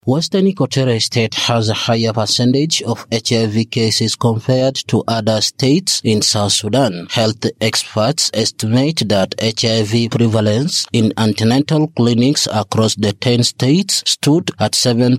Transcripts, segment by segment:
Western Equatorial State has a higher percentage of HIV cases compared to other states in South Sudan. Health experts estimate that HIV prevalence in antenatal clinics across the 10 states stood at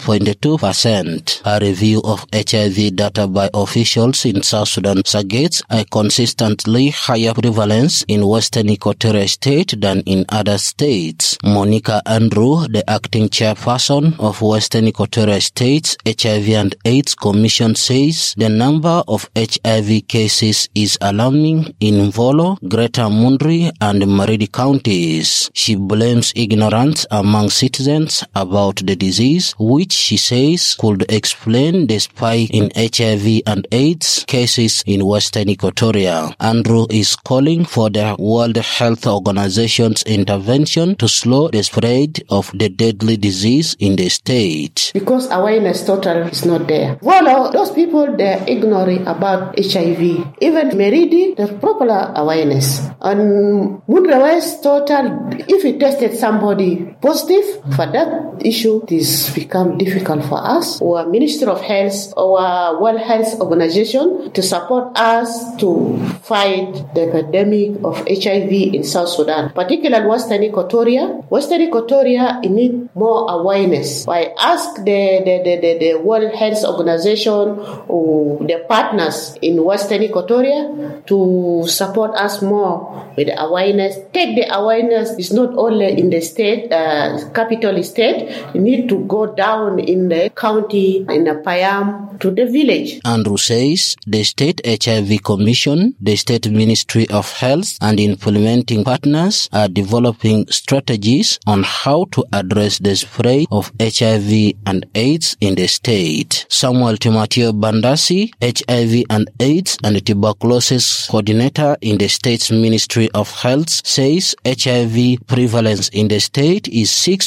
7.2%. A review of HIV data by officials in South Sudan suggests a consistently higher prevalence in Western Equatorial State than in other states. Monica Andrew, the acting chairperson of Western Equatorial States HIV and AIDS Commission, says the number of HIV cases is alarming in Mvolo, Greater Mundri and Maridi counties. She blames ignorance among citizens about the disease, which she says could explain the spike in HIV and AIDS cases in Western Equatoria. Andrew is calling for the World Health Organization's intervention to slow the spread of the deadly disease in the state. Because awareness total is not there. Well, those people, they're ignorant about HIV. Even Meridi, there's proper awareness. And Mundra West total, if we tested somebody positive for that issue, this become difficult for us, our Ministry of Health, our World Health Organization, to support us to fight the epidemic of HIV in South Sudan, particularly Western Equatoria. Western Equatoria need more awareness. I ask the World Health Organization or the partners in Western Equatoria to support us more with awareness. Take the awareness is not only in the state, capital state, you need to go down in the county, in the Payam, to the village. Andrew says the State HIV Commission, the State Ministry of Health and implementing partners are developing strategies on how to address the spread of HIV and AIDS in the state. Samuel Timoteo Bandasi, HIV and AIDS and tuberculosis coordinator in the state's Ministry of Health, says HIV prevalence in the state is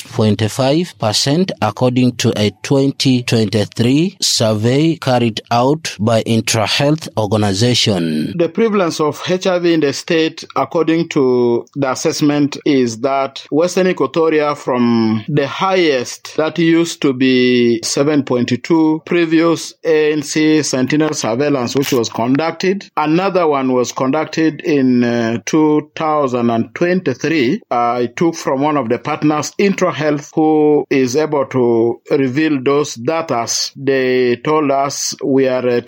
6.5% according to a 2023 survey carried out by Intra-Health Organization. The prevalence of HIV in the state, according to the assessment, is that Western Equatoria, from the highest that used to be 7.2 previous ANC sentinel surveillance, which was conducted. Another one was conducted in 2023. It took from one of the partners, Intra-Health, who is able to reveal those data. They told us we are at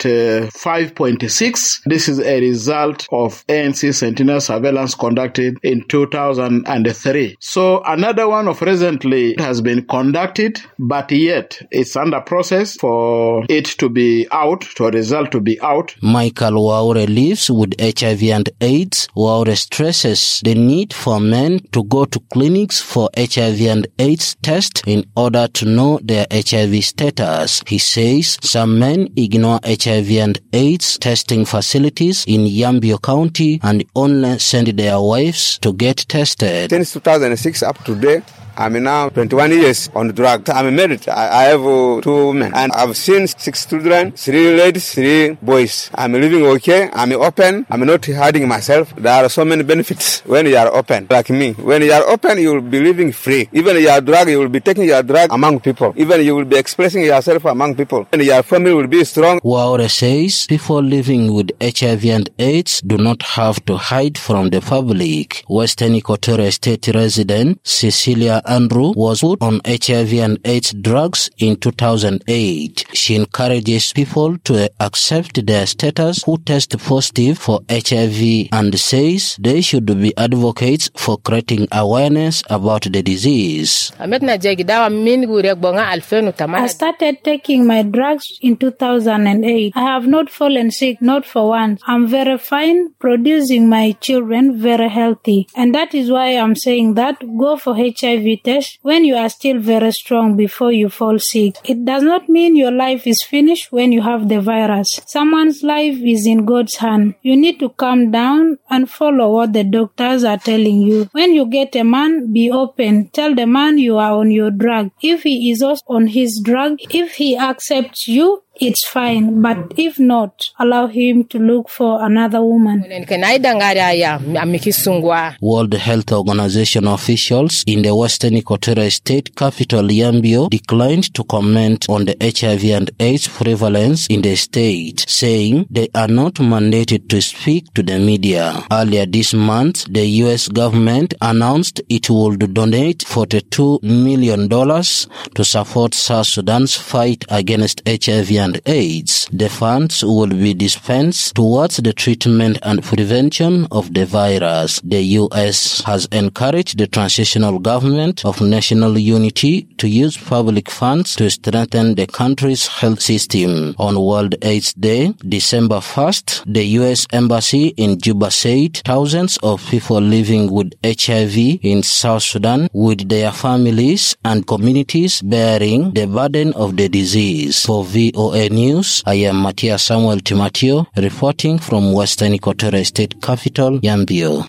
5.6. This is a result of ANC sentinel surveillance conducted in 2003. So another one of recently has been conducted, but yet it's under process for it to be out, to a result to be out. Michael Waure lives with HIV and AIDS. Waure stresses the need for men to go to clinics for HIV and AIDS tests in order to know their HIV status. He says some men ignore HIV and AIDS testing facilities in Yambio County and only send their wives to get tested. Since 2006 up to today, I'm now 21 years on the drug. I'm married. I have 2 men. And I've seen 6 children, 3 ladies, 3 boys. I'm living okay. I'm open. I'm not hiding myself. There are so many benefits when you are open. Like me. When you are open, you will be living free. Even your drug, you will be taking your drug among people. Even you will be expressing yourself among people. And your family will be strong. Waure says people living with HIV and AIDS do not have to hide from the public. Western Equatorial State resident Cecilia Andrew was put on HIV and AIDS drugs in 2008. She encourages people to accept their status who test positive for HIV and says they should be advocates for creating awareness about the disease. I started taking my drugs in 2008. I have not fallen sick, not for once. I'm very fine, producing my children very healthy. And that is why I'm saying that go for HIV test when you are still very strong before you fall sick. It does not mean your life is finished when you have the virus. Someone's life is in God's hand. You need to calm down and follow what the doctors are telling you. When you get a man, be open. Tell the man you are on your drug. If he is also on his drug, if he accepts you, it's fine. But if not, allow him to look for another woman. World Health Organization officials in the Western Equatorial State capital Yambio declined to comment on the HIV and AIDS prevalence in the state, saying they are not mandated to speak to the media. Earlier this month, the U.S. government announced it would donate $42 million to support South Sudan's fight against HIV and AIDS. The funds will be dispensed towards the treatment and prevention of the virus. The U.S. has encouraged the transitional government of national unity to use public funds to strengthen the country's health system. On World AIDS Day, December 1st, the U.S. Embassy in Juba said thousands of people living with HIV in South Sudan with their families and communities bearing the burden of the disease. For VOA News, I am Matthias Samuel Timatio reporting from Western Equatorial State capital, Yambio.